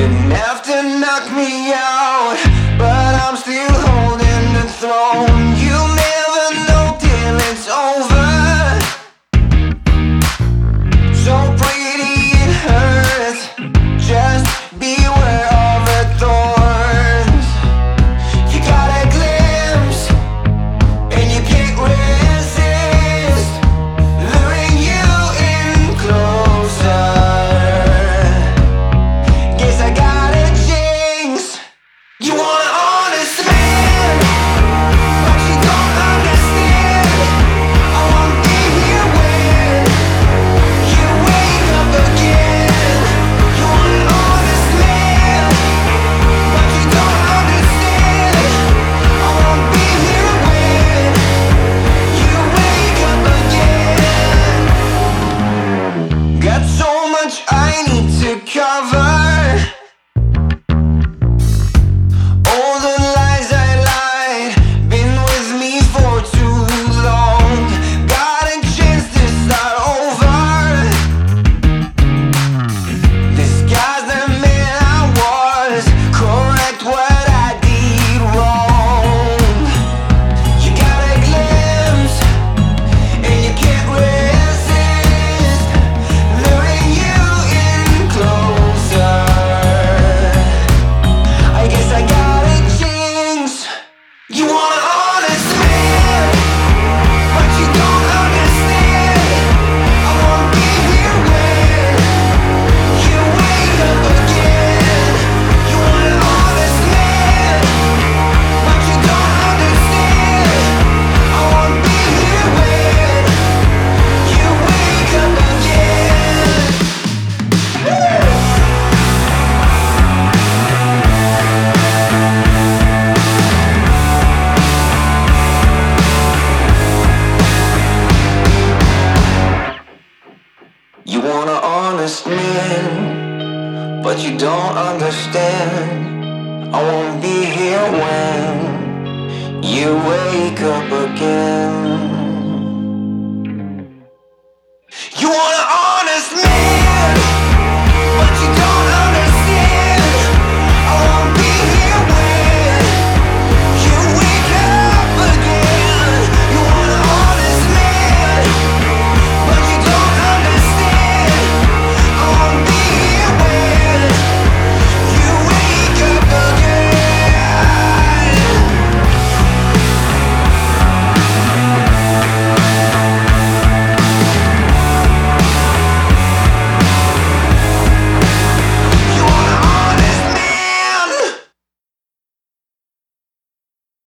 Didn't have to knock me out, but I'm still holding the throne. You'll never know till it's over. So pretty it hurts. Just beware of the thorns. You got a glimpse, and you can't resist, luring you in closer. Guess I got a jinx. You want an honest man, but you don't understand. I won't be here when you wake up again. You want an honest man, but you don't understand. I won't be here when you wake up again. Got so much I need to cover. All the lies I lied, been with me for too long. Got a chance to start over. Disguise the man I was, correct what I did wrong. You got a glimpse, and you can't resist, luring you in closer. I guess I got a jinx. You want an honest man, but you don't understand. I won't be here when you wake up again. You want an honest man, but you don't understand. I won't be here when you wake up again. You want an honest man, but you don't understand. I won't be here when you wake up again.